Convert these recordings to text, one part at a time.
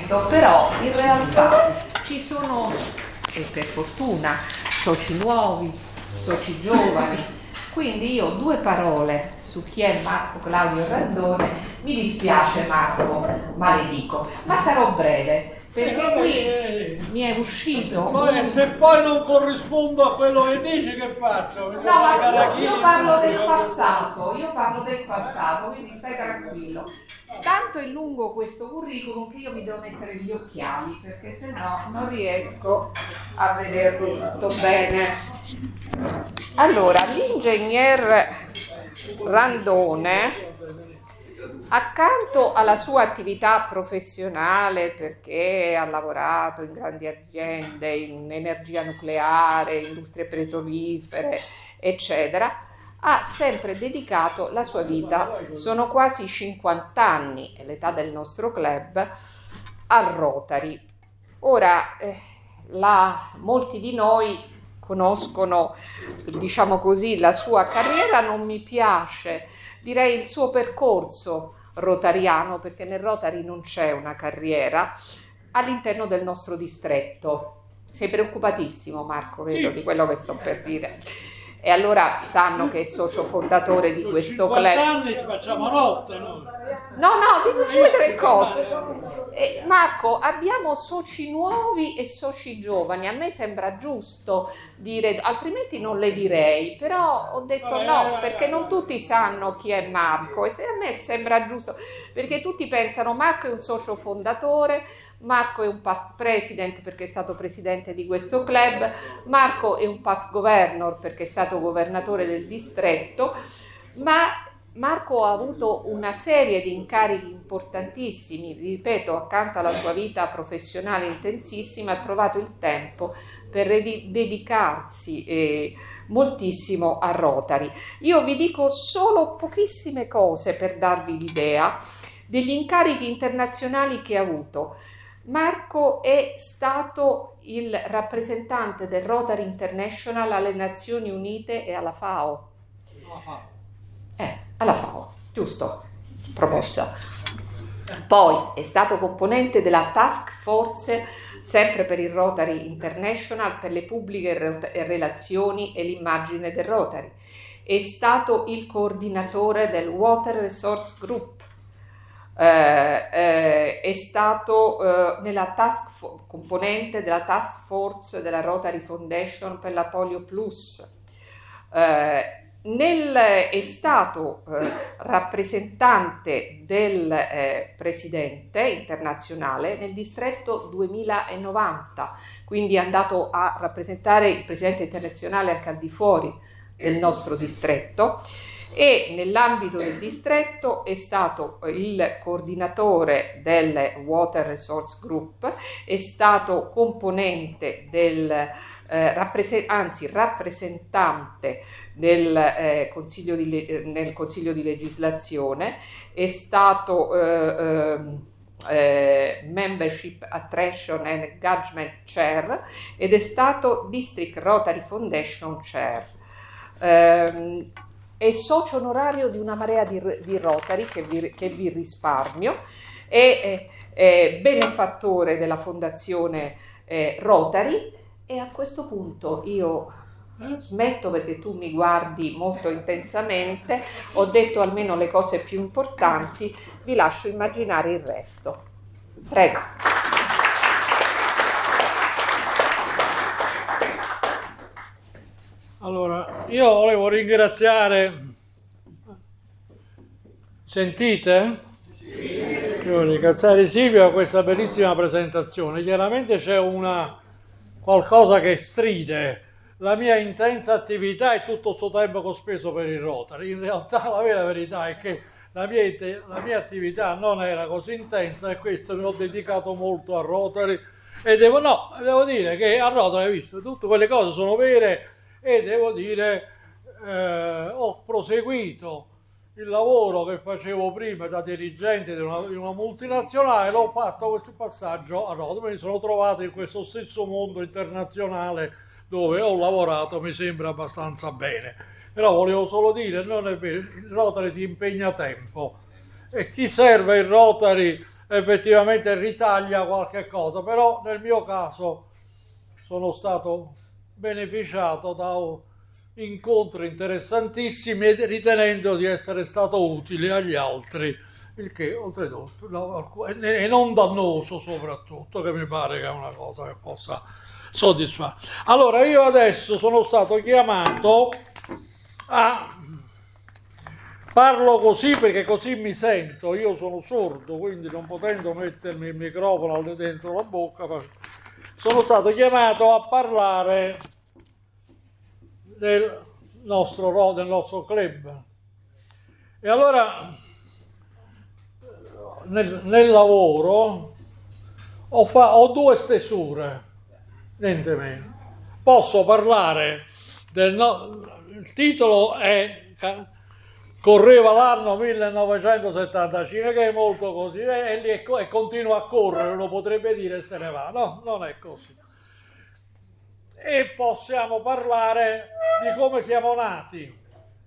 movimento, però in realtà ci sono, e per fortuna, soci nuovi, soci giovani, quindi io ho due parole su chi è Marco Claudio Randone. Mi dispiace Marco, maledico, ma sarò breve, perché qui mi è uscito... Se poi non corrispondo a quello che dici, che faccio? No, ma io parlo del passato, quindi stai tranquillo. Tanto è lungo questo curriculum che io mi devo mettere gli occhiali, perché sennò non riesco a vederlo tutto bene. Allora, l'ingegner Randone, accanto alla sua attività professionale, perché ha lavorato in grandi aziende, in energia nucleare, industrie petrolifere, eccetera, ha sempre dedicato la sua vita, sono quasi 50 anni, è l'età del nostro club, al Rotary. Ora, molti di noi conoscono, diciamo così, la sua carriera, non mi piace, direi il suo percorso rotariano, perché nel Rotary non c'è una carriera, all'interno del nostro distretto. Sei preoccupatissimo, Marco, vedo, di quello che sto per dire. E allora sanno che è socio fondatore di questo club. 50 anni ci facciamo notte noi. No, dimmi 2 o 3 cose. Marco, abbiamo soci nuovi e soci giovani. A me sembra giusto dire, altrimenti non le direi, però ho detto no, perché non tutti sanno chi è Marco, e a me sembra giusto, perché tutti pensano Marco è un socio fondatore, Marco è un past president perché è stato presidente di questo club, Marco è un past governor perché è stato governatore del distretto, ma Marco ha avuto una serie di incarichi importantissimi, ripeto, accanto alla sua vita professionale intensissima, ha trovato il tempo per dedicarsi moltissimo a Rotary. Io vi dico solo pochissime cose per darvi l'idea degli incarichi internazionali che ha avuto. Marco è stato il rappresentante del Rotary International alle Nazioni Unite e alla FAO. Alla FAO, giusto, promossa. Poi è stato componente della task force, sempre per il Rotary International, per le pubbliche relazioni e l'immagine del Rotary. È stato il coordinatore del Water Resource Group. È stato componente della task force della Rotary Foundation per la Polio Plus. È stato rappresentante del presidente internazionale nel distretto 2090, quindi è andato a rappresentare il presidente internazionale anche al di fuori del nostro distretto, e nell'ambito del distretto è stato il coordinatore del Water Resource Group, è stato componente rappresentante nel consiglio di legislazione, è stato Membership Attraction and Engagement Chair ed è stato District Rotary Foundation Chair. È socio onorario di una marea di Rotary che vi risparmio, è benefattore della fondazione Rotary, e a questo punto io smetto perché tu mi guardi molto intensamente, ho detto almeno le cose più importanti, vi lascio immaginare il resto. Prego. Allora, io volevo ringraziare, sentite? Io voglio ringraziare Silvia per questa bellissima presentazione. Chiaramente c'è qualcosa che stride. La mia intensa attività e tutto questo tempo che ho speso per il Rotary. In realtà la vera verità è che la mia attività non era così intensa, e questo mi ho dedicato molto a Rotary, e devo dire che a Rotary, visto, tutte quelle cose sono vere, e devo dire ho proseguito il lavoro che facevo prima da dirigente di una multinazionale, l'ho fatto questo passaggio a Rotary, mi sono trovato in questo stesso mondo internazionale dove ho lavorato, mi sembra abbastanza bene. Però volevo solo dire, non è vero, il Rotary ti impegna tempo, e chi serve il Rotary effettivamente ritaglia qualche cosa, però nel mio caso sono stato beneficiato da incontri interessantissimi e ritenendo di essere stato utile agli altri, il che oltretutto e non dannoso soprattutto, che mi pare che è una cosa che possa soddisfare. Allora io adesso sono stato chiamato a... Parlo così perché così mi sento, io sono sordo, quindi non potendo mettermi il microfono dentro la bocca, sono stato chiamato a parlare del nostro club. E allora nel lavoro ho due stesure, niente meno. Posso parlare il titolo è Correva l'anno 1975, che è molto così, e continua a correre, uno potrebbe dire se ne va. No, non è così. E possiamo parlare di come siamo nati,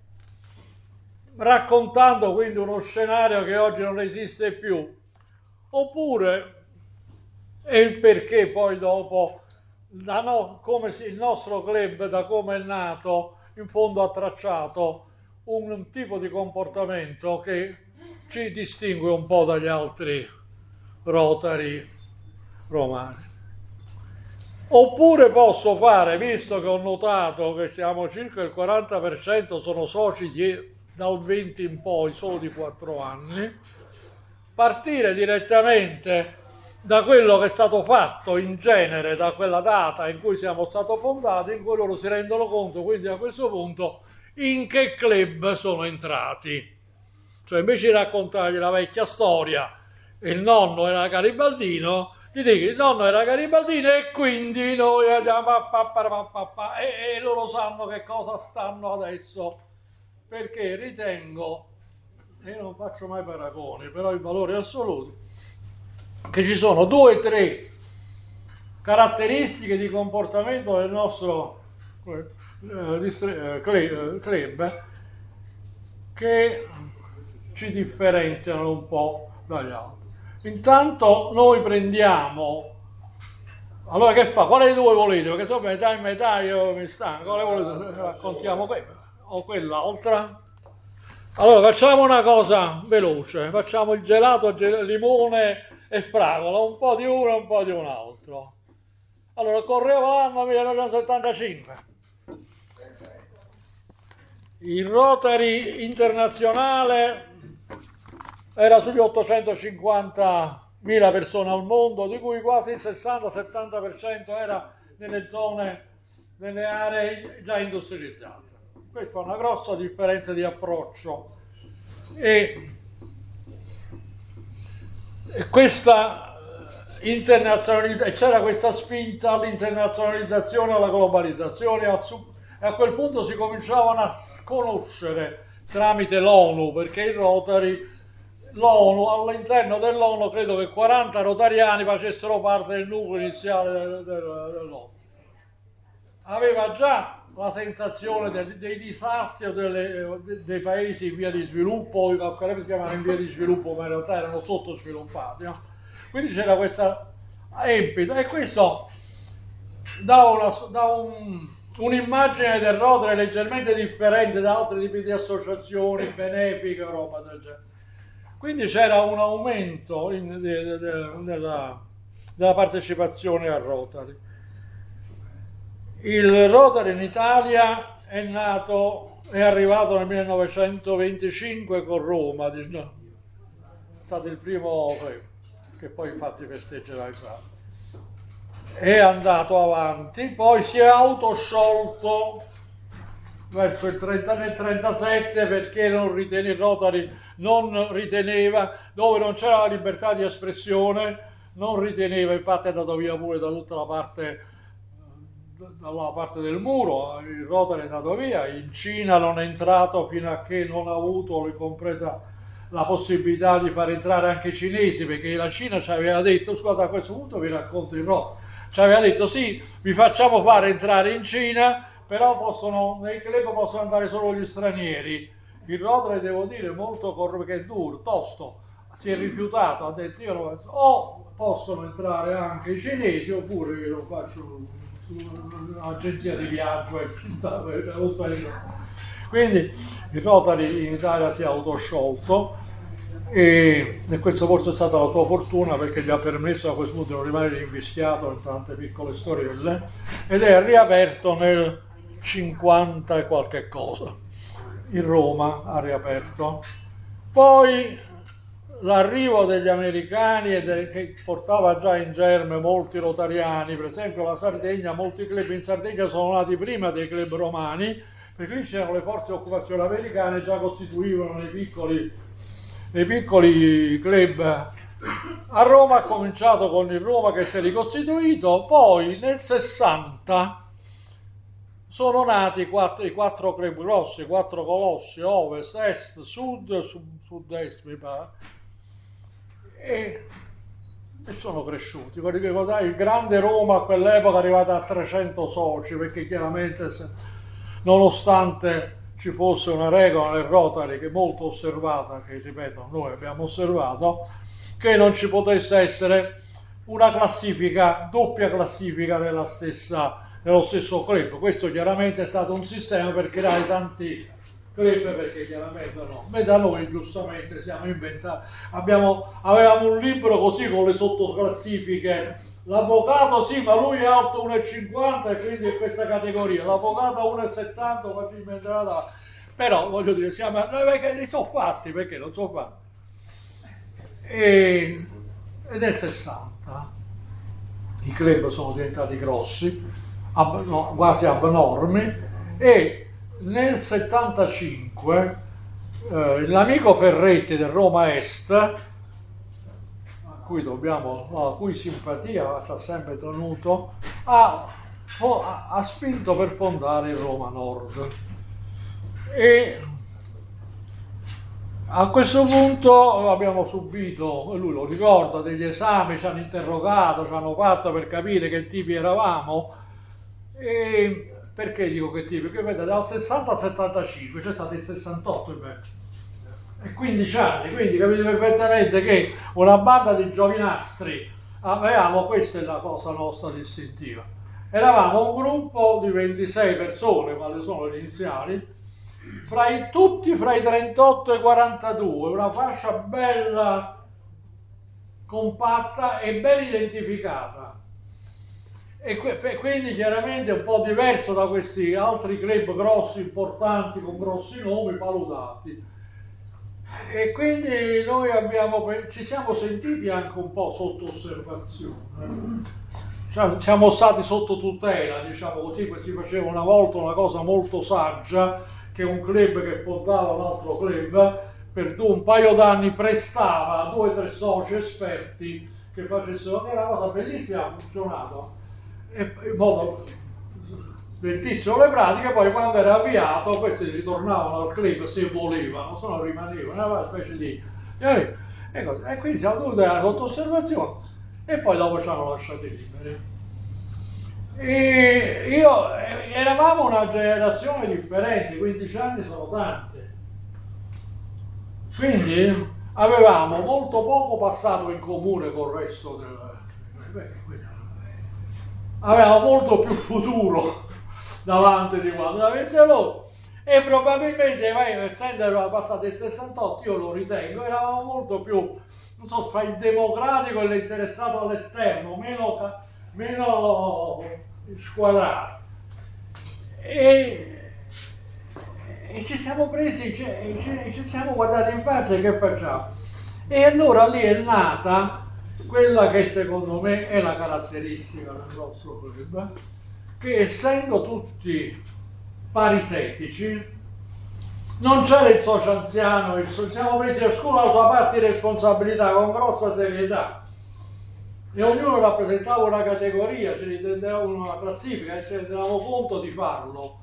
raccontando quindi uno scenario che oggi non esiste più, oppure e il perché poi dopo, come il nostro club, da come è nato, in fondo ha tracciato un tipo di comportamento che ci distingue un po' dagli altri Rotary romani. Oppure posso fare, visto che ho notato che siamo circa il 40% sono soci dal 20 in poi, solo di 4 anni, partire direttamente da quello che è stato fatto in genere, da quella data in cui siamo stati fondati, in cui loro si rendono conto, quindi a questo punto, in che club sono entrati. Cioè invece di raccontargli la vecchia storia, il nonno era garibaldino, gli dico il nonno era garibaldino e quindi noi andiamo e loro sanno che cosa stanno adesso, perché ritengo, e non faccio mai paragoni, però in valori assoluti, che ci sono 2 o 3 caratteristiche di comportamento del nostro club che ci differenziano un po' dagli altri. Intanto noi prendiamo, allora che fa? Quale dei 2 volete? Perché so metà e metà, io mi stanco, quale volete? Raccontiamo quella o quell'altra? Allora facciamo una cosa veloce, facciamo il gelato, limone e fragola, un po' di uno e un po' di un altro. Allora correva l'anno 1975. Il Rotary internazionale era sugli 850.000 persone al mondo, di cui quasi il 60-70% era nelle zone, nelle aree già industrializzate. Questa è una grossa differenza di approccio e questa c'era questa spinta all'internazionalizzazione, alla globalizzazione, e a quel punto si cominciavano a conoscere tramite l'ONU, perché il Rotary, all'interno dell'ONU credo che 40 rotariani facessero parte del nucleo iniziale dell'ONU. Aveva già la sensazione dei disastri o dei paesi in via di sviluppo, che si chiamano in via di sviluppo ma in realtà erano sottosviluppati, no? Quindi c'era questa empito e questo dà un'immagine del Rotary leggermente differente da altri tipi di associazioni benefiche o roba del genere. Quindi c'era un aumento della partecipazione al Rotary. Il Rotary in Italia è arrivato nel 1925 con Roma, è stato il primo che poi infatti festeggerà il santo. È andato avanti, poi si è autosciolto verso il 1937 perché il Rotary non riteneva, dove non c'era la libertà di espressione, non riteneva, infatti è andato via pure da tutta dalla parte del muro, il Rotary è andato via, in Cina non è entrato fino a che non ha avuto la possibilità di far entrare anche i cinesi, perché la Cina ci aveva detto, scusate a questo punto vi racconto il Rotary, ci aveva detto sì, vi facciamo fare entrare in Cina, però nei club possono andare solo gli stranieri. Il Rotary, devo dire, molto perché è duro, tosto, si è rifiutato, ha detto io lo faccio, o possono entrare anche i cinesi oppure io lo faccio un'agenzia di viaggio e quindi il Rotary in Italia si è autosciolto e questo forse è stata la sua fortuna, perché gli ha permesso a questo punto di non rimanere invischiato in tante piccole storielle, ed è riaperto nel 50 e qualche cosa. In Roma ha riaperto. Poi l'arrivo degli americani che portava già in germe molti rotariani, per esempio la Sardegna, molti club in Sardegna sono nati prima dei club romani, perché lì c'erano le forze di occupazione americane, già costituivano nei piccoli club. A Roma ha cominciato con il Roma che si è ricostituito, poi nel 60 sono nati i quattro club grossi, 4 colossi, Ovest, Est, Sud, Sud-Est mi pare, e sono cresciuti. Vorrei ricordare il grande Roma a quell'epoca è arrivata a 300 soci, perché chiaramente nonostante ci fosse una regola nel Rotary che è molto osservata, che ripeto noi abbiamo osservato, che non ci potesse essere una classifica, doppia classifica nello stesso club. Questo chiaramente è stato un sistema per creare tanti club, perché chiaramente no. E da noi giustamente siamo inventati, avevamo un libro così con le sottoclassifiche. L'avvocato sì, ma lui è alto 1,50 e quindi è questa categoria. L'avvocato 1,70 facilmente la dà. Però voglio dire, perché li sono fatti, perché non sono fatti. E nel 60 i club sono diventati grossi, quasi abnormi, e nel 75 l'amico Ferretti del Roma Est, a cui simpatia ci ha sempre tenuto, ha spinto per fondare il Roma Nord. E a questo punto abbiamo subito, lui lo ricorda, degli esami, ci hanno interrogato, ci hanno fatto per capire che tipi eravamo. E perché dico che tipi? Perché vedete, dal 60 al 75, c'è stato il 68 invece. E 15 anni, quindi capite perfettamente che una banda di giovinastri avevamo, questa è la cosa nostra distintiva. Eravamo un gruppo di 26 persone, quali sono le iniziali, tutti fra i 38 e i 42, una fascia bella, compatta e ben identificata. E quindi chiaramente un po' diverso da questi altri club grossi, importanti, con grossi nomi valutati. E quindi noi ci siamo sentiti anche un po' sotto osservazione, cioè, siamo stati sotto tutela, diciamo così. Si faceva una volta una cosa molto saggia, che un club che fondava un altro club per un paio d'anni prestava a 2 o 3 soci esperti che facessero, era una cosa bellissima, ha funzionato in modo sveltissero le pratiche. Poi quando era avviato questi ritornavano al club se volevano, se no rimanevano, era una specie di e quindi siamo dovuti andare sotto osservazione e poi dopo ci hanno lasciati liberi. E eravamo una generazione differente, 15 anni sono tante, quindi avevamo molto poco passato in comune col resto avevamo molto più futuro davanti di quando l'avesse loro, e probabilmente essendo passato il 68, io lo ritengo, eravamo molto più, non so, fra il democratico e l'interessato all'esterno, meno squadrato, e ci siamo presi, ci siamo guardati in faccia e che facciamo? E allora lì è nata quella che secondo me è la caratteristica del nostro club, che essendo tutti paritetici, non c'era il socio anziano, siamo presi a scuola la sua parte di responsabilità con grossa serietà, e ognuno rappresentava una categoria, ci ritenevamo una classifica e ci rendevamo conto di farlo.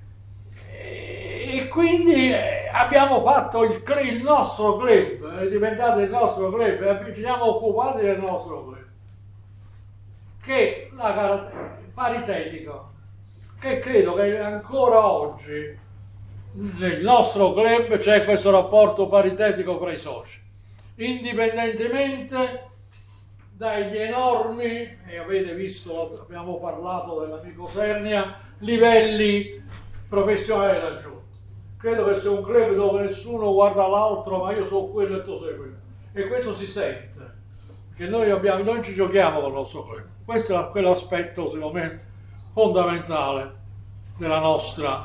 E quindi abbiamo fatto il nostro club, è diventato il nostro club, e ci siamo occupati del nostro club, che è paritetico, che credo che ancora oggi nel nostro club c'è questo rapporto paritetico fra i soci. indipendentemente dagli enormi, e avete visto, abbiamo parlato dell'amico Sernia, livelli professionali raggiunti. Credo che sia un club dove nessuno guarda l'altro, ma io so quello e tu sei quello. E questo si sente, che noi non ci giochiamo con il nostro club. Questo è quell'aspetto, secondo me, fondamentale della nostra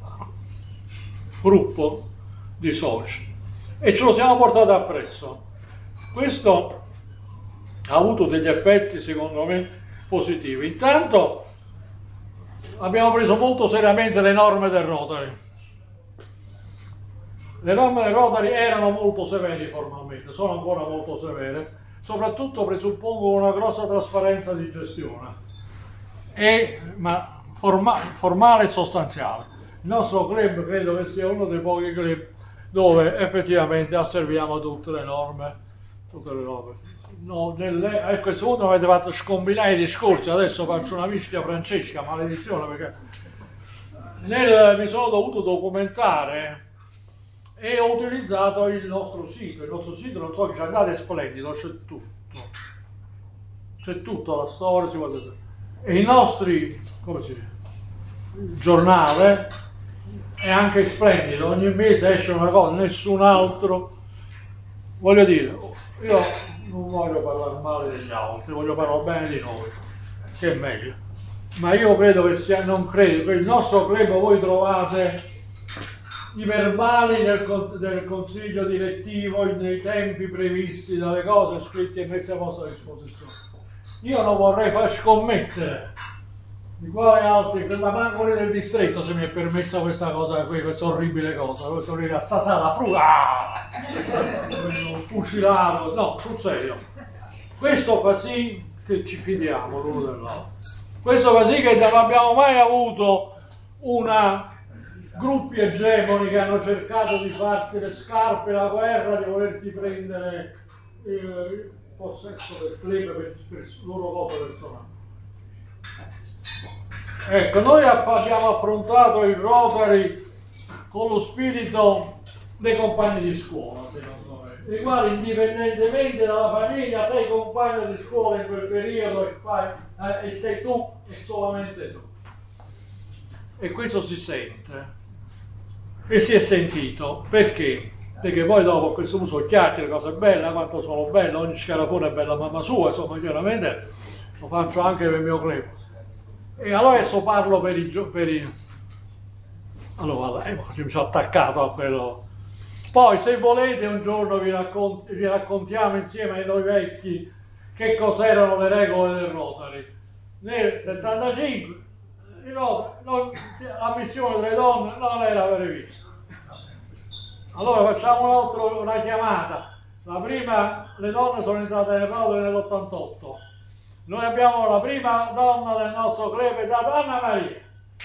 gruppo di soci. E ce lo siamo portati appresso. Questo ha avuto degli effetti, secondo me, positivi. Intanto abbiamo preso molto seriamente le norme del Rotary. Le norme del Rotary erano molto severe formalmente, sono ancora molto severe, soprattutto presuppongono una grossa trasparenza di gestione, ma formale e sostanziale. Il nostro club credo che sia uno dei pochi club dove effettivamente osserviamo tutte le norme. No, a questo punto mi avete fatto scombinare i discorsi, adesso faccio una mischia Francesca, maledizione, perché mi sono dovuto documentare e ho utilizzato il nostro sito, non so che ci andate, è splendido, c'è tutto, la storia, e i nostri, come si dice, il giornale è anche splendido, ogni mese esce una cosa, nessun altro, voglio dire, io non voglio parlare male degli altri, voglio parlare bene di noi, che è meglio, ma io credo non credo che il nostro club voi trovate i verbali del consiglio direttivo nei tempi previsti dalle cose scritte e messe a vostra disposizione. Io non vorrei far scommettere di quale altri, ma manco lì del distretto se mi è permessa questa cosa qui, questa orribile cosa, questo lì a la fruga, fucilato, no, sul serio. Questo fa sì che ci fidiamo l'uno dell'altro. Questo fa sì che non abbiamo mai avuto gruppi egemoni che hanno cercato di farsi le scarpe, la guerra, di volersi prendere il possesso del club per loro cose personali. Ecco, noi abbiamo affrontato il Rotary con lo spirito dei compagni di scuola, secondo me, dei quali indipendentemente dalla famiglia sei compagno di scuola in quel periodo e sei tu e solamente tu. E questo si sente. E si è sentito, perché? Perché poi dopo a questo uso chiacchiere, cose belle, quanto sono belle, ogni scarafone è bella mamma sua, insomma chiaramente lo faccio anche per il mio club. E allora adesso parlo per i allora mi sono attaccato a quello. Poi se volete un giorno vi raccontiamo insieme ai noi vecchi che cos'erano le regole del Rotary. Nel 75 la missione delle donne non era prevista. Allora facciamo una chiamata. La prima, le donne sono entrate nel Rotary nell'88. Noi abbiamo la prima donna del nostro club, è stata Anna Maria.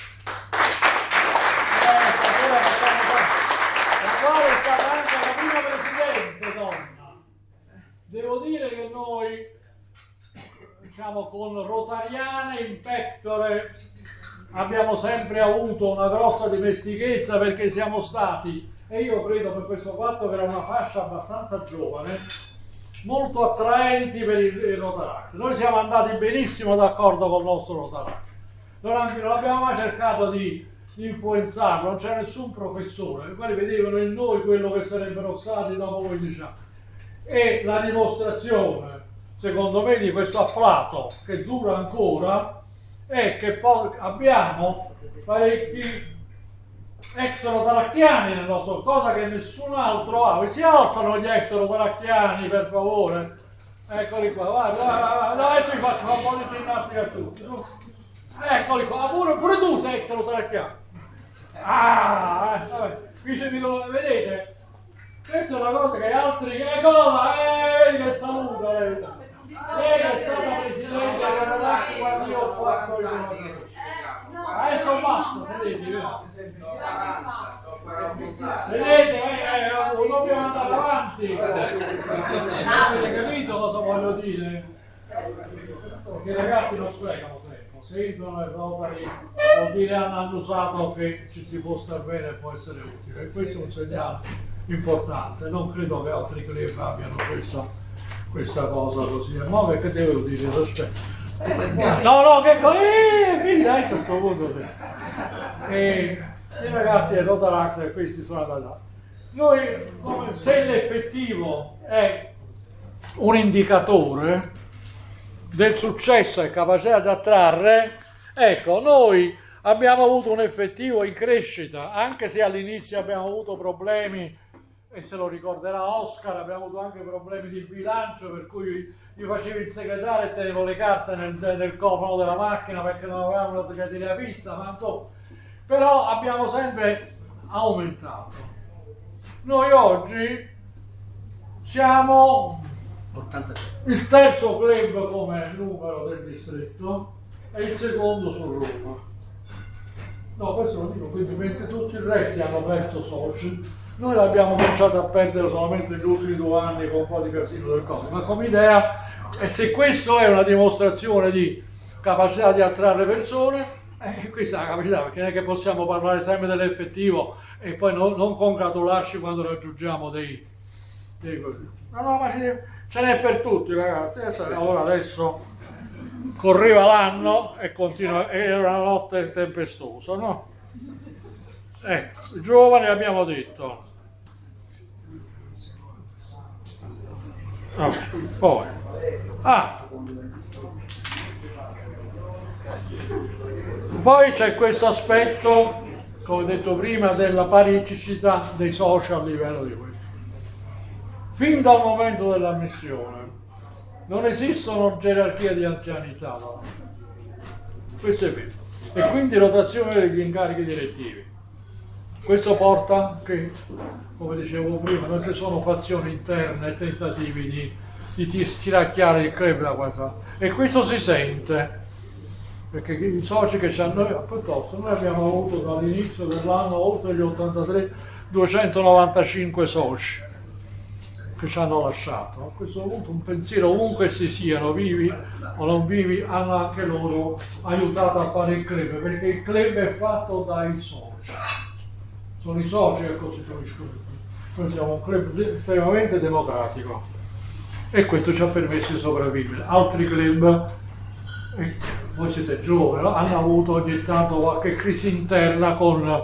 La quale è stata anche la prima presidente donna. Devo dire che noi, diciamo, con Rotariane in pectore abbiamo sempre avuto una grossa dimestichezza, perché siamo stati, e io credo per questo fatto che era una fascia abbastanza giovane, molto attraenti per il Rotaract. Noi siamo andati benissimo d'accordo con il nostro Rotaract, non abbiamo mai cercato di influenzarlo, non c'è nessun professore, i quali vedevano in noi quello che sarebbero stati dopo 15 anni. E la dimostrazione, secondo me, di questo afflato che dura ancora è che poi abbiamo parecchi ex rotaracchiani nel nostro, cosa che nessun altro ha. Si alzano gli ex rotaracchiani, per favore, eccoli qua, guarda, adesso vi faccio un po' di ginnastica a tutti, eccoli qua, pure tu sei ex rotaracchiano. Vabbè. Qui ce vedete, questa è una cosa che altri, che cosa, che saluta, lei è stata presidente della Rotaracchi quando io ho fatto il adesso basta, vedete, dobbiamo andare avanti. Avete capito cosa voglio dire? Perché i ragazzi non sprecano tempo, se entrano nel Rotary vuol dire hanno usato che ci si può star bene e può essere utile, e questo è un segnale importante. Non credo che altri club abbiano questa cosa così. Ma che devo dire? Aspetta. No, che quindi dai, a questo punto sì. I ragazzi del Rotaract questi sono andati. Noi, se l'effettivo è un indicatore del successo e capacità di attrarre, ecco, noi abbiamo avuto un effettivo in crescita, anche se all'inizio abbiamo avuto problemi, e se lo ricorderà Oscar, abbiamo avuto anche problemi di bilancio, per cui io facevo il segretario e tenevo le carte nel cofano della macchina perché non avevamo una segreteria fissa, ma insomma, però abbiamo sempre aumentato. Noi oggi siamo il terzo club come numero del distretto e il secondo su Roma. No, questo lo dico, quindi mentre tutti i resti hanno perso soci, noi l'abbiamo cominciato a perdere solamente negli ultimi 2 anni con un po' di casino del coso, ma come idea, e se questo è una dimostrazione di capacità di attrarre persone, questa è la capacità, perché non è che possiamo parlare sempre dell'effettivo e poi non congratularci quando raggiungiamo dei no, ma ce n'è per tutti, ragazzi. Adesso correva l'anno e continua, era una notte tempestosa, no? Ecco, i giovani abbiamo detto. Poi poi c'è questo aspetto, come detto prima, della paritticità dei soci a livello di questo. Fin dal momento dell'ammissione non esistono gerarchie di anzianità, no? Questo è vero, e quindi rotazione degli incarichi direttivi. Questo porta che, come dicevo prima, non ci sono fazioni interne e tentativi di stiracchiare il club da questa, e questo si sente, perché i soci che ci hanno, piuttosto noi abbiamo avuto dall'inizio dell'anno oltre gli 295 soci che ci hanno lasciato. A questo punto un pensiero, ovunque si siano, vivi o non vivi, hanno anche loro aiutato a fare il club, perché il club è fatto dai soci, sono i soci che costituiscono. Noi siamo un club estremamente democratico e questo ci ha permesso di sopravvivere. Altri club, voi siete giovani, no? Hanno avuto gettato qualche crisi interna con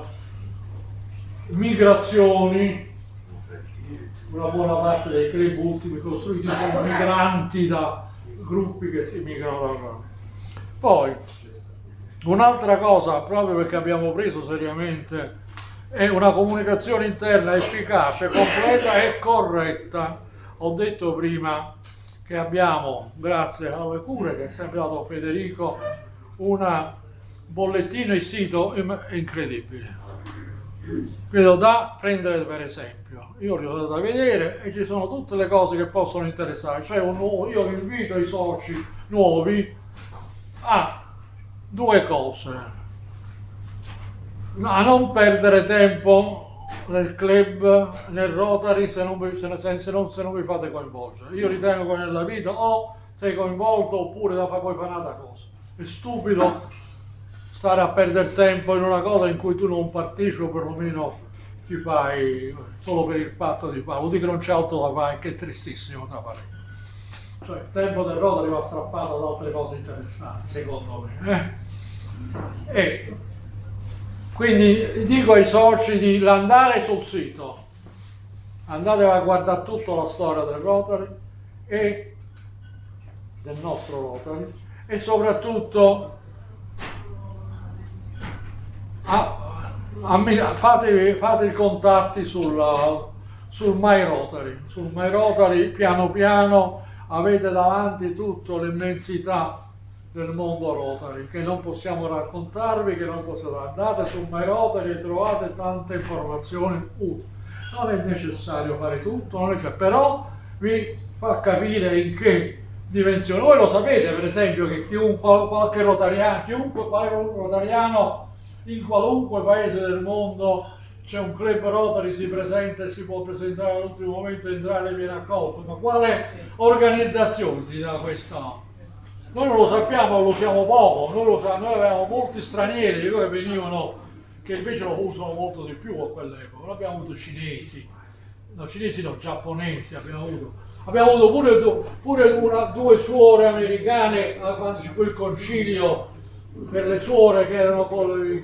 migrazioni. Una buona parte dei club ultimi costruiti sono migranti da gruppi che si migrano da qua. Poi un'altra cosa, proprio perché abbiamo preso seriamente, è una comunicazione interna efficace, completa e corretta. Ho detto prima che abbiamo, grazie alle cure che è sempre dato Federico, un bollettino e sito incredibile. Quello da prendere per esempio. Io li ho dato a vedere e ci sono tutte le cose che possono interessare. Cioè io invito i soci nuovi a 2 cose: a non perdere tempo nel club, nel Rotary, se non vi fate coinvolgere. Io ritengo che nella vita o sei coinvolto oppure puoi fare un'altra cosa. È stupido stare a perdere tempo in una cosa in cui tu non partecipi, o perlomeno ti fai solo per il fatto di fare. Vuol dire che non c'è altro da fare, che è tristissimo da fare. Cioè il tempo del Rotary va strappato ad altre cose interessanti, secondo me. E quindi dico ai soci di andare sul sito, andate a guardare tutta la storia del Rotary e del nostro Rotary, e soprattutto fate i contatti sul My Rotary. Sul My Rotary piano piano avete davanti tutta l'immensità del mondo Rotary che non possiamo raccontarvi, che non possiamo. Andate sul My Rotary e trovate tante informazioni utili. Non è necessario fare tutto, però vi fa capire in che dimensione. Voi lo sapete, per esempio, che qualche rotariano in qualunque paese del mondo c'è un club Rotary, si presenta e si può presentare all'ultimo momento, entrare e viene accolto. Ma quale organizzazione ti dà questa? Noi non lo sappiamo, lo usiamo poco. Noi avevamo molti stranieri che invece lo usano molto di più a quell'epoca. Noi abbiamo avuto cinesi, no, cinesi no, giapponesi abbiamo avuto pure due suore americane quando ci fu il concilio per le suore che erano con le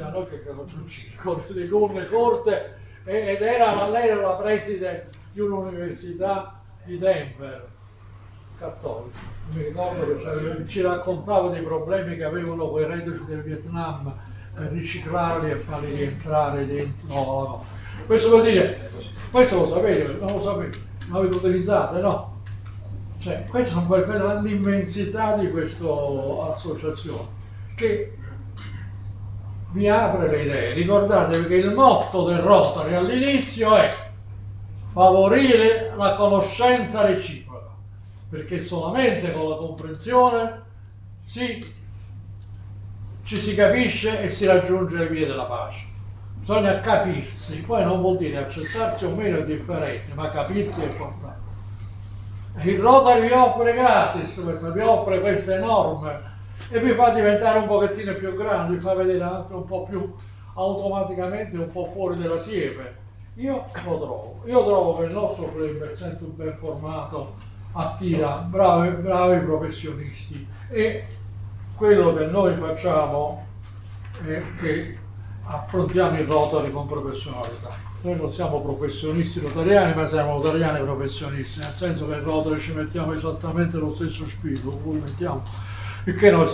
gonne corte, ed lei era la preside di un'università di Denver, cattolica. Mi ricordo che ci raccontava dei problemi che avevano quei reduci del Vietnam per riciclarli e farli rientrare dentro. No. Questo vuol dire, questo lo sapete, non lo sapete, l'avete utilizzato, no? Cioè, queste sono l'immensità di questa associazione che vi apre le idee. Ricordatevi che il motto del Rotary all'inizio è favorire la conoscenza reciproca, perché solamente con la comprensione ci si capisce e si raggiunge le vie della pace. Bisogna capirsi, poi non vuol dire accettarsi o meno differenti, ma capirsi è importante. Il Rotary vi offre gratis, vi offre queste norme e vi fa diventare un pochettino più grandi, vi fa vedere anche un po' più automaticamente, un po' fuori della siepe. Io trovo che il nostro club è sempre ben formato, attira bravi professionisti, e quello che noi facciamo è che affrontiamo il Rotary con professionalità. Noi non siamo professionisti rotariani, ma siamo rotariani professionisti, nel senso che il Rotary ci mettiamo esattamente lo stesso spirito, il che noi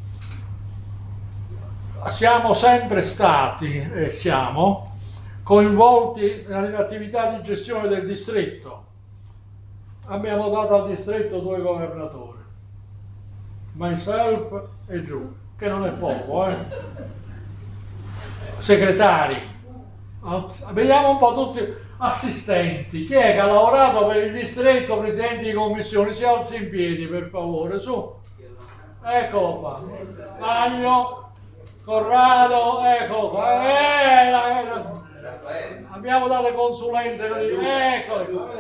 siamo sempre stati e siamo coinvolti nell'attività di gestione del distretto. Abbiamo dato al distretto 2 governatori, myself e Giù, che non è poco, segretari, vediamo un po' tutti assistenti. Chi è che ha lavorato per il distretto, presidenti di commissione? Si alzi in piedi per favore, su, eccolo qua, Magno, Corrado, eccolo qua, abbiamo dato consulenze, eccolo qua.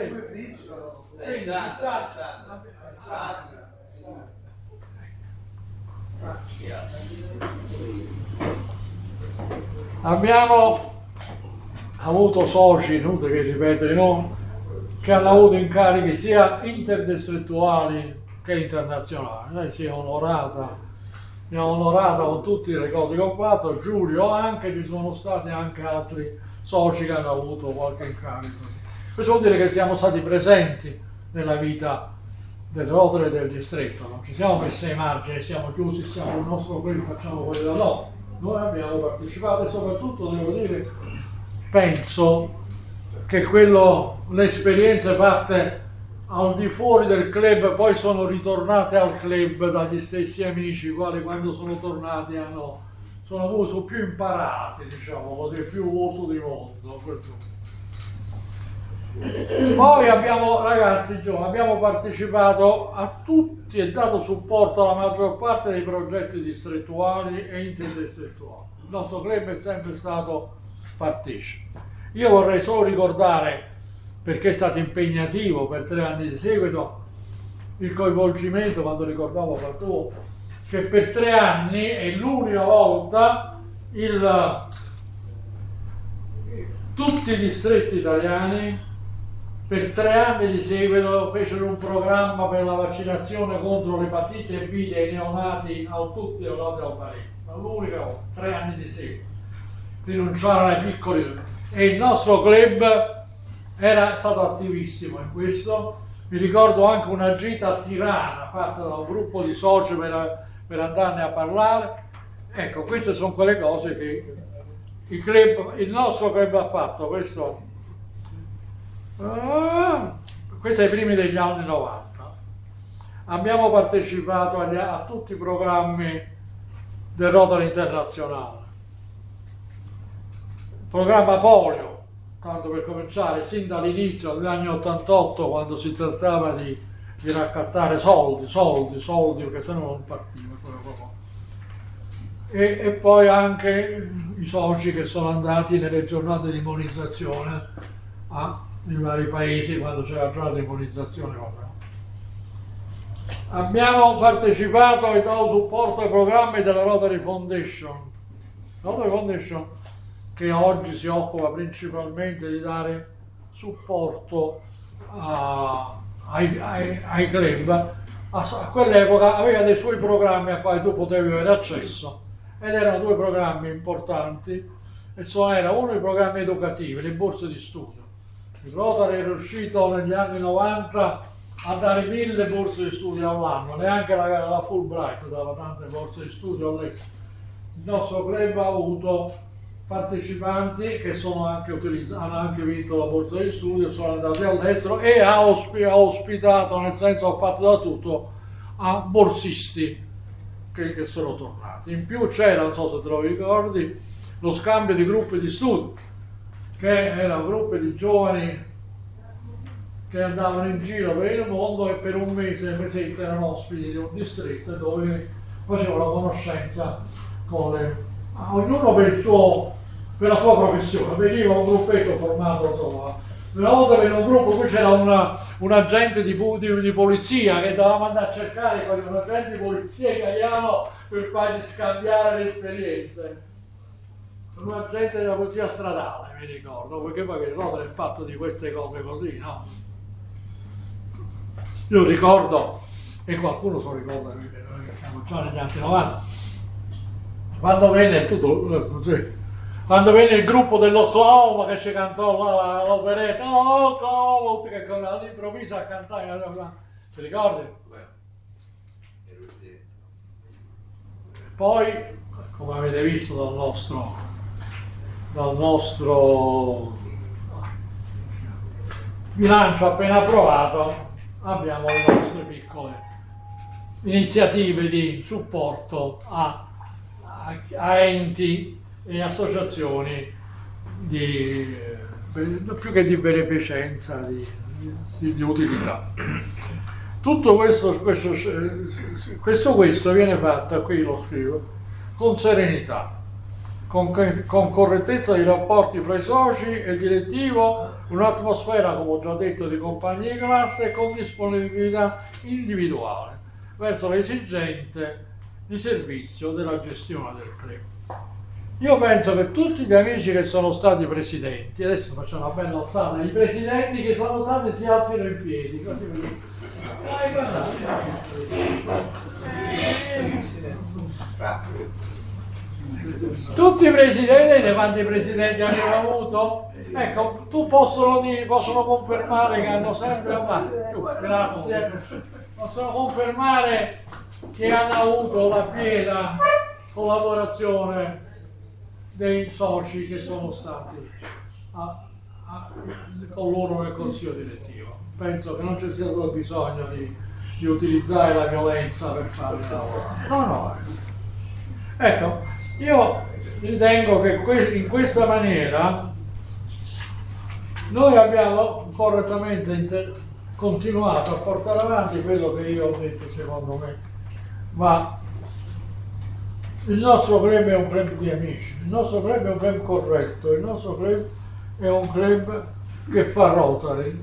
Abbiamo avuto soci, inutile che ripetere, no? Che hanno avuto incarichi sia interdistrettuali che internazionali. Lei si è onorata, mi ha onorata con tutte le cose che ho fatto, Giulio anche, ci sono stati anche altri soci che hanno avuto qualche incarico. Questo vuol dire che siamo stati presenti nella vita del Rotary e del distretto, non ci siamo messi ai margini, siamo chiusi, siamo il nostro quello, facciamo quello da no. Noi abbiamo partecipato e soprattutto devo dire, penso che le esperienze fatte al di fuori del club poi sono ritornate al club dagli stessi amici, i quali quando sono tornati sono più imparati, diciamo così, più uso di mondo. Poi abbiamo partecipato a tutti e dato supporto alla maggior parte dei progetti distrettuali e interdistrettuali. Il nostro club è sempre stato partecipe. Io vorrei solo ricordare, perché è stato impegnativo per 3 anni di seguito, il coinvolgimento, quando ricordavo Fattuo, che per 3 anni è l'unica volta tutti i distretti italiani per 3 anni di seguito fecero un programma per la vaccinazione contro l'epatite B dei neonati, tutti i neonati al paese. L'unica volta, 3 anni di seguito. Rinunciarono ai piccoli. E il nostro club era stato attivissimo in questo. Mi ricordo anche una gita a Tirana fatta da un gruppo di soci per andarne a parlare. Ecco, queste sono quelle cose che il nostro club ha fatto. Questo è ai primi degli anni 90. Abbiamo partecipato a tutti i programmi del Rotary internazionale. Il programma Polio, tanto per cominciare, sin dall'inizio degli anni 88, quando si trattava di raccattare soldi, perché sennò non partiva. E poi anche i soci che sono andati nelle giornate di immunizzazione nei vari paesi quando c'era la giornata di immunizzazione. Abbiamo partecipato e dato supporto ai programmi della Rotary Foundation. Rotary Foundation che oggi si occupa principalmente di dare supporto ai club. A quell'epoca aveva dei suoi programmi a cui tu potevi avere accesso, ed erano due programmi importanti, era uno dei programmi educativi, le borse di studio. Il Rotary è riuscito negli anni 90 a dare 1000 borse di studio all'anno, neanche la Fulbright dava tante borse di studio all'estero. Il nostro club ha avuto partecipanti che hanno anche vinto la borsa di studio, sono andati all'estero, e ha ospitato, nel senso ha fatto da tutto, a borsisti che sono tornati. In più c'era, non so se te lo ricordi, lo scambio di gruppi di studio, che erano gruppi di giovani che andavano in giro per il mondo e per un mesetto erano ospiti di un distretto dove facevano conoscenza con ognuno per la sua professione. Veniva un gruppetto formato, insomma, una volta veniva un gruppo, qui c'era un agente di polizia che doveva andare a cercare un agente di polizia italiano per fargli scambiare le esperienze. Un agente della polizia stradale, mi ricordo, perché poi il Rotary è fatto di queste cose così, no? Io ricordo, e qualcuno se lo ricorda, perché siamo già negli anni 90, quando venne il gruppo dell'Oklahoma che ci cantò l'operetta, Oklahoma, che all'improvviso a cantare, ti ricordi? Poi, come avete visto dal nostro bilancio appena approvato, abbiamo le nostre piccole iniziative di supporto a enti e associazioni più che di beneficenza, di utilità. Tutto questo viene fatto, qui lo scrivo, con serenità, con correttezza di rapporti fra i soci e il direttivo, un'atmosfera, come ho già detto, di compagnia di classe, e con disponibilità individuale verso l'esigenze di servizio della gestione del club. Io penso che tutti gli amici che sono stati presidenti, adesso facciamo una bella alzata, i presidenti che sono stati si alzino in piedi, così. Tutti i presidenti, quanti presidenti abbiamo avuto? Ecco, possono confermare che hanno sempre, grazie, possono confermare che hanno avuto la piena collaborazione dei soci che sono stati con loro nel consiglio direttivo. Penso che non ci sia stato bisogno di utilizzare la violenza per fare il lavoro. No. Ecco, io ritengo che in questa maniera noi abbiamo correttamente continuato a portare avanti quello che io ho detto, secondo me. Ma il nostro club è un club di amici, il nostro club è un club corretto, il nostro club è un club che fa Rotary,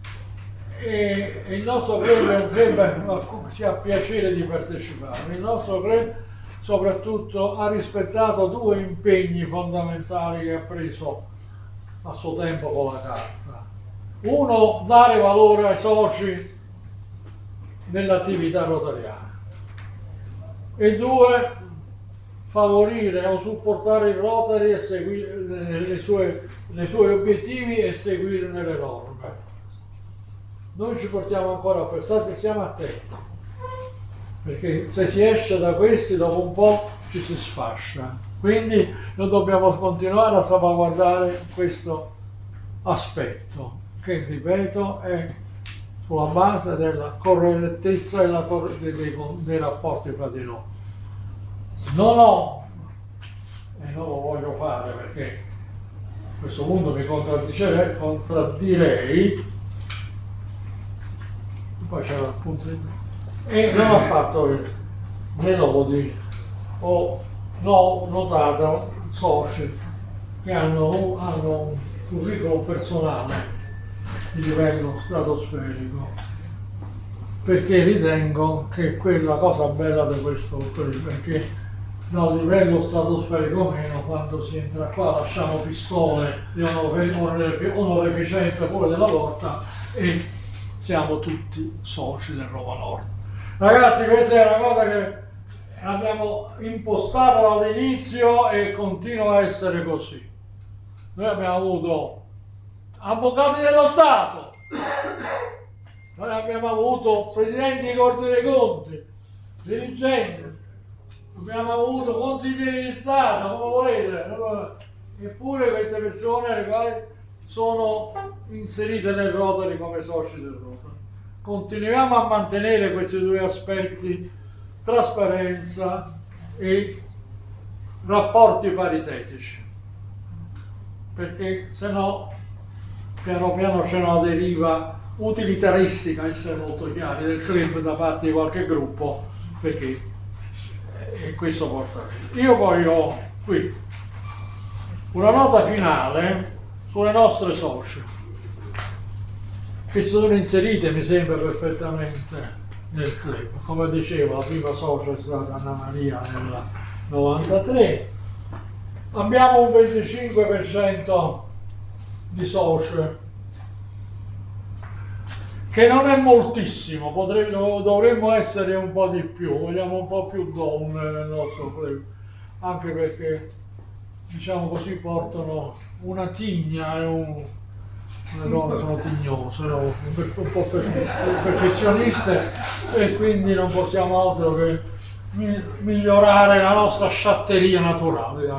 e il nostro club è un club a cui si ha piacere di partecipare. Il nostro club soprattutto ha rispettato due impegni fondamentali che ha preso a suo tempo con la carta. Uno, dare valore ai soci nell'attività rotariana, e due, favorire o supportare il Rotary e seguire i suoi obiettivi e seguirne le norme. Noi ci portiamo ancora a pensare, siamo attenti, perché se si esce da questi dopo un po' ci si sfascia, quindi noi dobbiamo continuare a salvaguardare questo aspetto che, ripeto, è sulla base della correttezza e dei rapporti fra di noi. Non ho, e non lo voglio fare perché a questo punto mi contraddirei, poi c'era il punto di... e non ho fatto le lodi, ho notato soci che hanno un curriculum personale di livello stratosferico, perché ritengo che quella cosa bella di questo, perché dal livello stratosferico meno. Quando si entra qua lasciamo pistole di onorificenza pure della porta e siamo tutti soci del Roma Nord. Ragazzi, questa è una cosa che abbiamo impostato dall'inizio e continua a essere così. Noi abbiamo avuto avvocati dello Stato, noi abbiamo avuto presidenti di Corte dei Conti, dirigenti, abbiamo avuto consiglieri di Stato, come volete, eppure queste persone le quali sono inserite nel Rotary come soci del Rotary. Continuiamo a mantenere questi due aspetti, trasparenza e rapporti paritetici, perché se no piano piano c'è una deriva utilitaristica, essere molto chiari, del club da parte di qualche gruppo, perché e questo porta via. Io voglio qui una nota finale sulle nostre socie, che sono inserite, mi sembra, perfettamente nel club. Come dicevo, la prima socia è stata Anna Maria nel 93, abbiamo un 25% di socie, che non è moltissimo, dovremmo essere un po' di più, vogliamo un po' più donne nel nostro club, anche perché, diciamo così, portano una tigna e le donne sono tignose, no? Un po' perfezioniste, e quindi non possiamo altro che migliorare la nostra sciatteria naturale.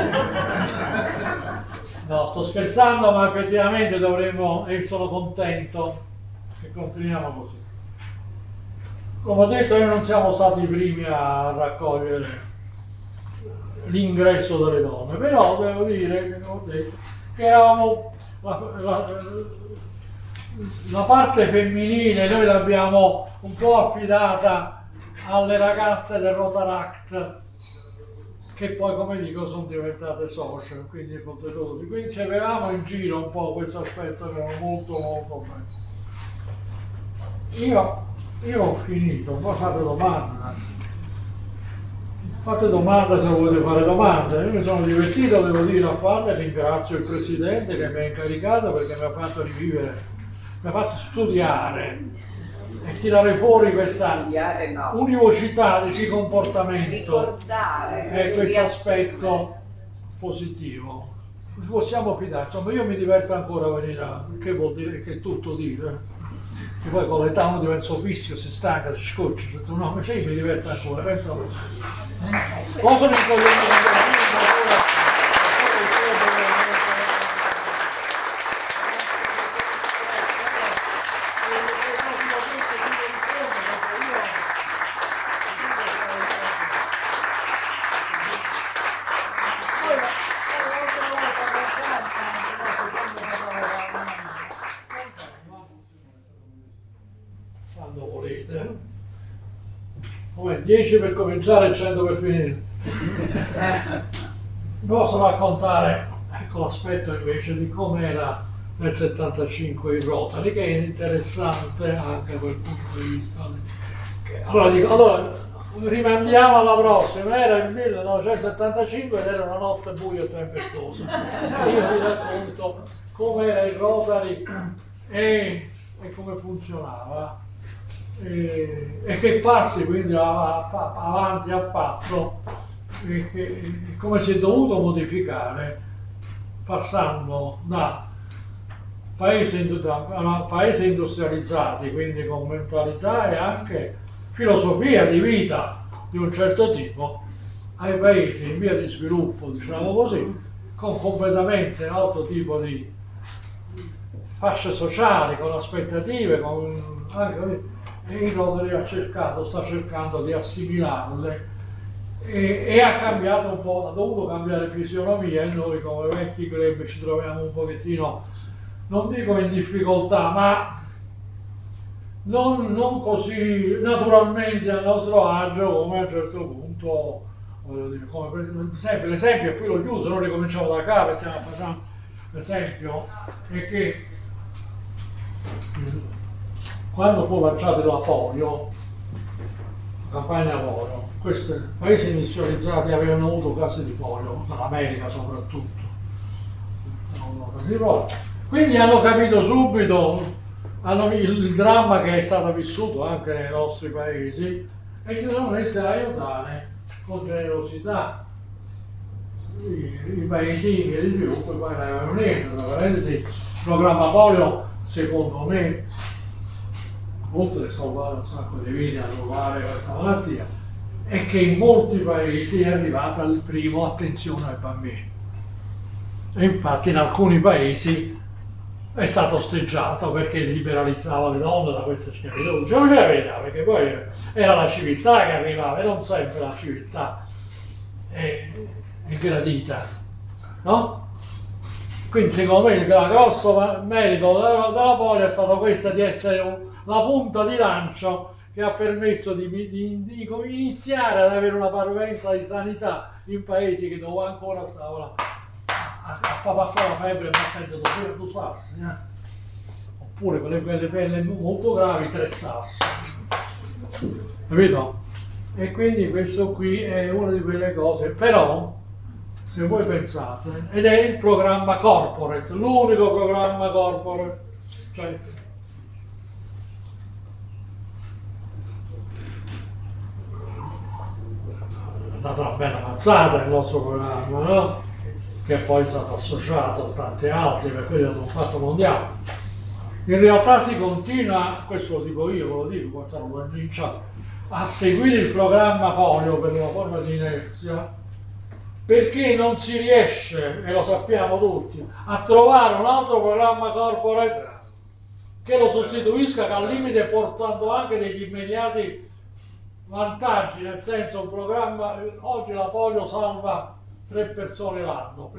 No, sto scherzando, ma effettivamente dovremmo, e sono contento che continuiamo così. Come ho detto, noi non siamo stati i primi a raccogliere l'ingresso delle donne, però devo dire che eravamo la parte femminile, noi l'abbiamo un po' affidata alle ragazze del Rotaract, che poi, come dico, sono diventate social, quindi ci avevamo in giro un po' questo aspetto che era molto molto bello. Io ho finito, poi fate domande se volete fare domande. Io mi sono divertito, devo dire, a farle. Ringrazio il Presidente che mi ha incaricato, perché mi ha fatto rivivere, mi ha fatto studiare e tirare fuori questa univocità di comportamento, ricordare, questo aspetto positivo. Possiamo fidarci. Insomma, io mi diverto ancora a venire che vuol dire, che tutto dire. Che poi con l'età uno diventa sofistico, si stanca, si scoccia, no, ma sì, mi diverte ancora, penso. Cosa mi quando volete. Come 10 per cominciare e 100 per finire. Vi posso raccontare, ecco, l'aspetto invece di com'era nel 75 il Rotary, che è interessante anche da quel punto di vista. Allora, rimandiamo alla prossima. Era il 1975 ed era una notte buia e tempestosa. Io vi racconto com'era il Rotary e come funzionava. E che passi quindi avanti ha fatto, e come si è dovuto modificare, passando da paesi industrializzati, quindi con mentalità e anche filosofia di vita di un certo tipo, ai paesi in via di sviluppo, diciamo così, con completamente altro tipo di fasce sociali, con aspettative, con anche e il Rotary sta cercando di assimilarle e ha cambiato un po', ha dovuto cambiare fisionomia, e noi come vecchi club ci troviamo un pochettino, non dico in difficoltà, ma non così naturalmente a nostro agio come a un certo punto, voglio dire, come per esempio, l'esempio, e qui lo chiuso, noi ricominciamo da capo e stiamo facendo l'esempio, è che quando fu lanciata la polio, la campagna polio, questi paesi industrializzati avevano avuto casi di polio, dall'America soprattutto. Quindi hanno capito subito il dramma che è stato vissuto anche nei nostri paesi e si sono messi a aiutare con generosità i paesi in via di sviluppo. Poi ne avevano niente, tra parentesi, il programma polio secondo me, oltre a salvare un sacco di vite, a salvare questa malattia, è che in molti paesi è arrivata il primo attenzione ai bambini. E infatti in alcuni paesi è stato osteggiato perché liberalizzava le donne da queste schiavitù. Non ce la verità, perché poi era la civiltà che arrivava e non sempre la civiltà è gradita, no? Quindi secondo me il grosso merito della polio è stato questo di essere la punta di lancio che ha permesso di iniziare ad avere una parvenza di sanità in paesi che dove ancora stavano a passare la febbre mettendo due sassi, oppure con le pelle molto gravi 3 sassi, capito? E quindi questo qui è una di quelle cose, però se voi pensate, ed è il programma corporate, l'unico programma corporate, cioè è andata una bella mazzata il nostro programma, no? Che poi è stato associato a tanti altri, per cui abbiamo fatto mondiale. In realtà si continua, questo lo dico io, ve lo dico, poi sarò linciato, a seguire il programma polio per una forma di inerzia, perché non si riesce, e lo sappiamo tutti, a trovare un altro programma corporate che lo sostituisca, che al limite portando anche degli immediati vantaggi, nel senso un programma, oggi la polio salva 3 persone l'anno.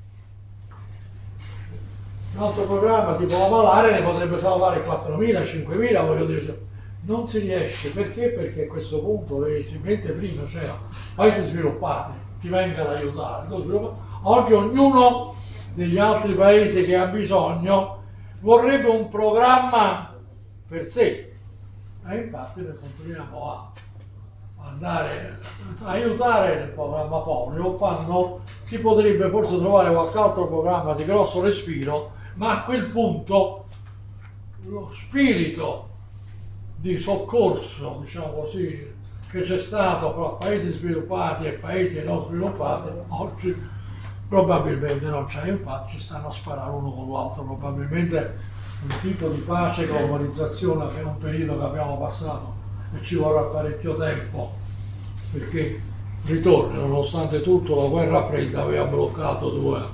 Un altro programma tipo la malaria ne potrebbe salvare 4.000, 5.000, voglio dire. Non si riesce, perché? Perché a questo punto lei si mette prima, cioè paesi sviluppati, ti venga ad aiutare. Oggi ognuno degli altri paesi che ha bisogno vorrebbe un programma per sé. E infatti noi continuiamo a andare a aiutare il programma polio quando si potrebbe forse trovare qualche altro programma di grosso respiro, ma a quel punto lo spirito di soccorso, diciamo così, che c'è stato tra paesi sviluppati e paesi non sviluppati, oggi probabilmente non c'è. Infatti ci stanno a sparare uno con l'altro, probabilmente un tipo di pace, globalizzazione, che è un periodo che abbiamo passato e ci vorrà parecchio tempo, perché ritorno, nonostante tutto la guerra fredda aveva bloccato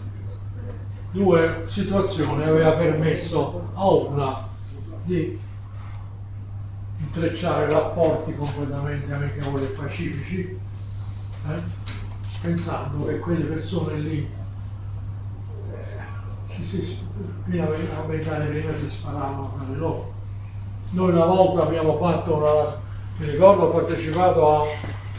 due situazioni, aveva permesso a una di intrecciare rapporti completamente amichevoli e pacifici, pensando che quelle persone lì prima si sparavano tra di loro. Noi una volta abbiamo fatto mi ricordo, ho partecipato a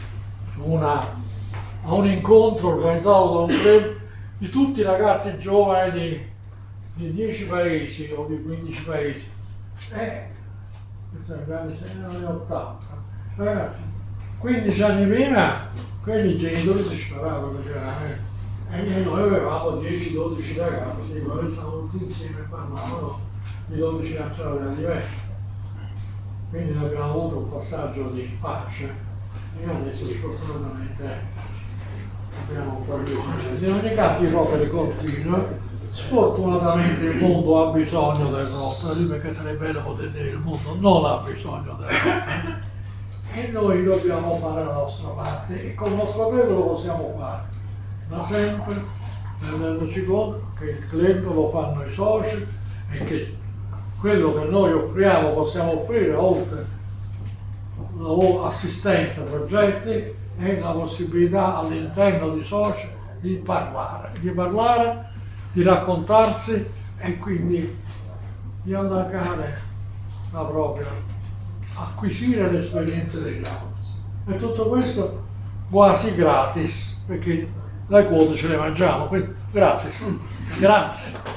un incontro organizzato da un club di tutti i ragazzi giovani di 10 paesi o di 15 paesi. Questo è negli anni 80. Ragazzi, 15 anni prima quelli genitori si sparavano veramente. E noi avevamo 10-12 ragazzi, noi stavamo tutti insieme e parlavano di 12 nazionalità diverse. Quindi noi abbiamo avuto un passaggio di pace e adesso sfortunatamente abbiamo un po' di successo. In ogni caso il opere continua, sfortunatamente il mondo ha bisogno del nostro, perché sarebbe bello poter dire il mondo non ha bisogno del nostro. E noi dobbiamo fare la nostra parte e con il nostro peso lo possiamo fare, da sempre rendendoci conto che il club lo fanno i soci e che quello che noi offriamo possiamo offrire oltre assistenza, progetti e la possibilità all'interno di soci di parlare, di raccontarsi e quindi di allargare la propria, acquisire le esperienze degli altri. E tutto questo quasi gratis, perché le quote ce le mangiamo, quindi gratis. Grazie.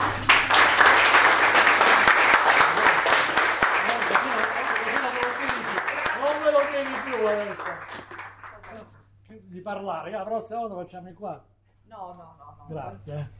Non me lo chiedi più, Vanessa. parlare, la prossima volta facciamo qua. No. Grazie.